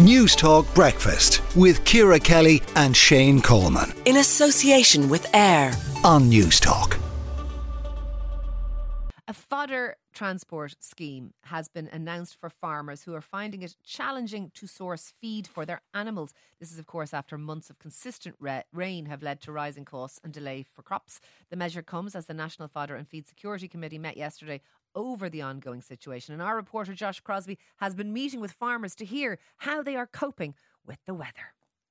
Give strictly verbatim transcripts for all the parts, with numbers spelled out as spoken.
News Talk Breakfast with Ciara Kelly and Shane Coleman. In association with AIR on News Talk. A fodder transport scheme has been announced for farmers who are finding it challenging to source feed for their animals. This is, of course, after months of consistent re- rain have led to rising costs and delay for crops. The measure comes as the National Fodder and Feed Security Committee met yesterday over the ongoing situation. And our reporter Josh Crosby has been meeting with farmers to hear how they are coping with the weather.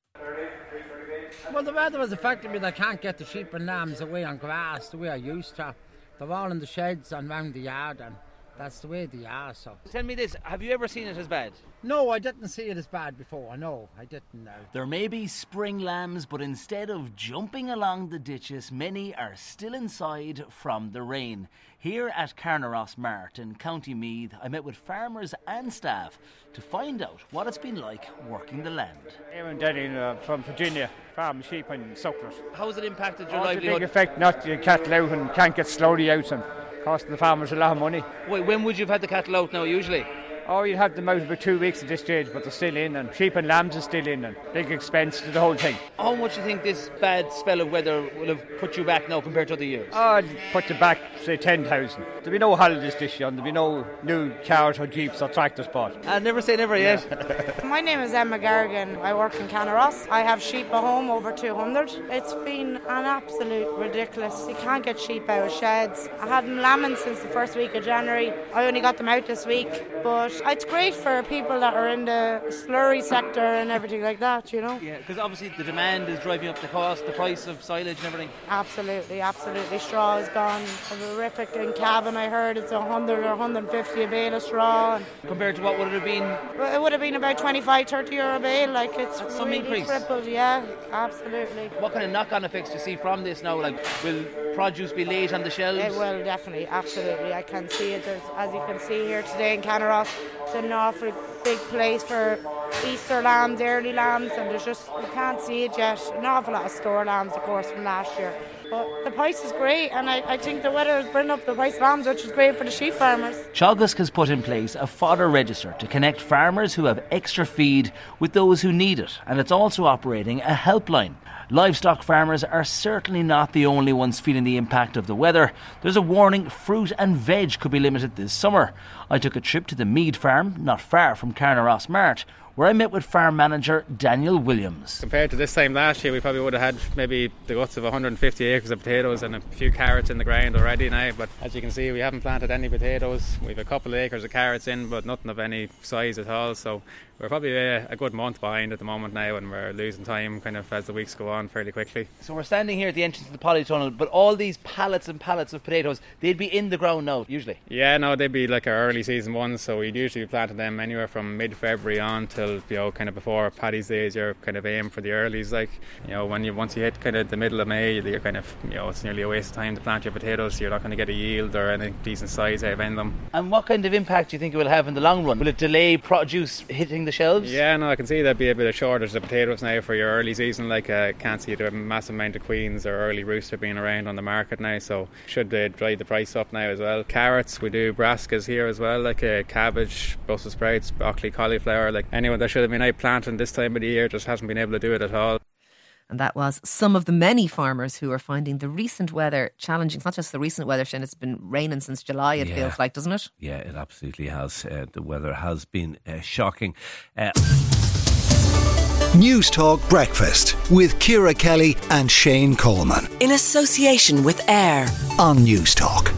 Well, the weather has affected me. I can't get the sheep and lambs away on grass the way I used to. They're all in the sheds and round the yard, and that's the way they are. So, tell me this, have you ever seen it as bad? No, I didn't see it as bad before. No, I didn't. No. There may be spring lambs, but instead of jumping along the ditches, many are still inside from the rain. Here at Carnaross Mart in County Meath, I met with farmers and staff to find out what it's been like working the land. Aaron Denning uh, from Virginia, farm sheep and sucklers. How has it impacted your oh, livelihood? It's a big effect, not the cattle out and can't get slowly out and costing the farmers a lot of money. Wait, when would you have had the cattle out now usually? Oh, you'd have them out about two weeks at this stage, but they're still in, and sheep and lambs are still in, and big expense to the whole thing. How much do you think this bad spell of weather will have put you back now compared to other years? Oh, I'd put you back, say, ten thousand. There'll be no holidays this year, and there'll be no new cars or jeeps or tractors bought. I never say never yet. My name is Emma Garrigan. I work in Carnaross. I have sheep at home, over two hundred. It's been an absolute ridiculous. You can't get sheep out of sheds. I had them lambing since the first week of January. I only got them out this week, but it's great for people that are in the slurry sector and everything like that, you know. Yeah, because obviously the demand is driving up the cost, the price of silage and everything. Absolutely, absolutely. Straw is gone horrific. In Cavan, I heard it's one hundred or one hundred fifty a bale of straw. Compared to what would it have been? It would have been about twenty-five, thirty euro a bale. Like, it's That's some really increase. tripled, yeah, absolutely. What kind of knock-on effects do you see from this now? Like, will produce be late on the shelves? It will, definitely, absolutely. I can see it. There's, as you can see here today in Carnaross, it's an awful big place for Easter lambs, early lambs, and there's just, you can't see it yet. An awful lot of store lambs, of course, from last year. But the price is great, and I, I think the weather is bringing up the price of lambs, which is great for the sheep farmers. Teagasc has put in place a fodder register to connect farmers who have extra feed with those who need it, and it's also operating a helpline. Livestock farmers are certainly not the only ones feeling the impact of the weather. There's a warning fruit and veg could be limited this summer. I took a trip to the Mead farm, not far from Carnaross Mart, where I met with farm manager Daniel Williams. Compared to this time last year, we probably would have had maybe the guts of one hundred fifty acres of potatoes and a few carrots in the ground already now, but as you can see, we haven't planted any potatoes. We've a couple of acres of carrots in, but nothing of any size at all, so we're probably a, a good month behind at the moment now, and we're losing time kind of as the weeks go on fairly quickly. So we're standing here at the entrance to the polytunnel, but all these pallets and pallets of potatoes, they'd be in the ground now usually? Yeah, no, they'd be like our early season ones, so we'd usually be planting them anywhere from mid-February on till, you know, kind of before Paddy's Day is your kind of aim for the earlies. Like, you know, when you once you hit kind of the middle of May, you're kind of, you know, it's nearly a waste of time to plant your potatoes, so you're not going to get a yield or any decent size out of them. And what kind of impact do you think it will have in the long run? Will it delay produce hitting the shelves? Yeah, no, I can see there'd be a bit of shortage of potatoes now for your early season. Like, I uh, can't see the massive amount of queens or early rooster being around on the market now, so should uh, drive the price up now as well. Carrots, we do brassicas here as well, like uh, cabbage, Brussels sprouts, broccoli, cauliflower. Like, anyone that should have been out planting this time of the year just hasn't been able to do it at all. And that was some of the many farmers who are finding the recent weather challenging. It's not just the recent weather, Shane, it's been raining since July, it yeah. feels like, doesn't it? Yeah, it absolutely has. Uh, the weather has been uh, shocking. Uh... News Talk Breakfast with Ciara Kelly and Shane Coleman. In association with AIR on News Talk.